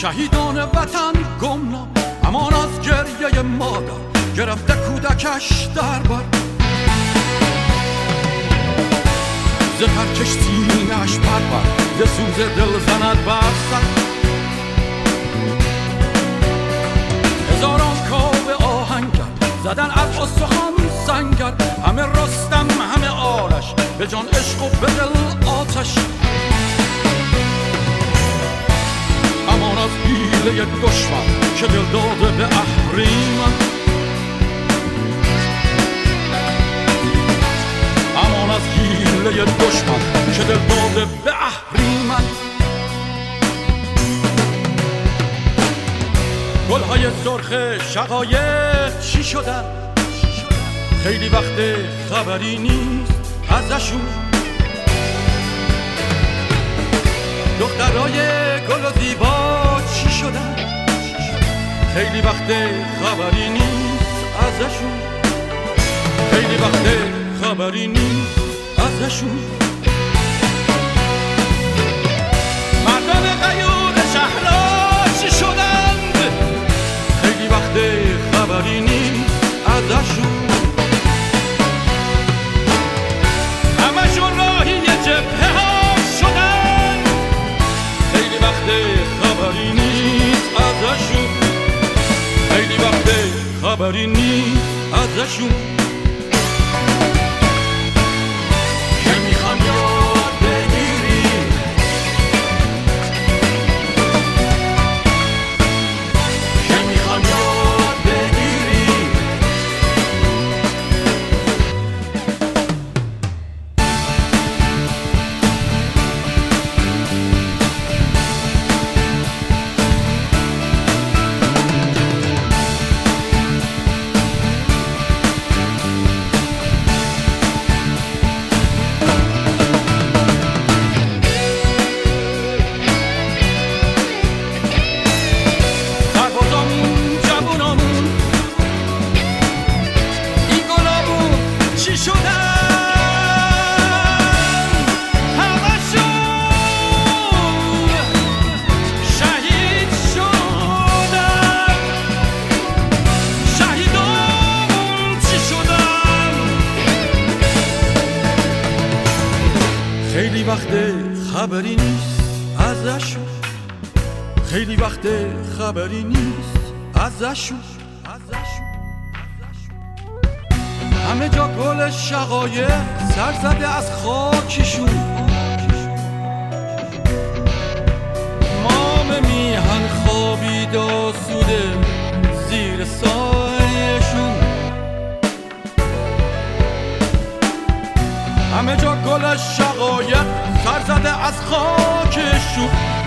شهیدان وطن گمنام، امان از گریه مادر گرفته کودکش در بر. ز ترکش سینه‌اش پرور، ز سوز دل زند بر سر. هزاران کاوه آهنگر زدن از استخوان سنگر، همه رستم همه آرش، به جان عشق و به دل آتش. امان از حیله دشمن که دل داده به اهریمن. امان از حیله دشمن که دل داده به اهریمن. گلهای سرخ شقایق چی شدن؟ خیلی وقت خبری نیست ازشون. دخترای گل و زیبا چی شدن؟ خیلی وقت خبری نیست ازشون. خیلی وقت خبری نیست ازشون. مردم غیور شهرها چی شدند؟ خیلی وقت خبری نیست ازشون. همشون راهی جبهه ها شدن. خیلی وقت خبری نیست ازشون. خیلی وقت خبری نیست ازشون. که میخوام یاد بگیری، که میخوام یاد بگیری. خیلی وقت خبری نیست ازشون. خیلی وقت خبری نیست ازشون. همه جا گل شقایق سر زده از خاکشون. مام میهن خوابید آسوده زیر سایشون. همه جا گل شقایق سر زده از خاکشون.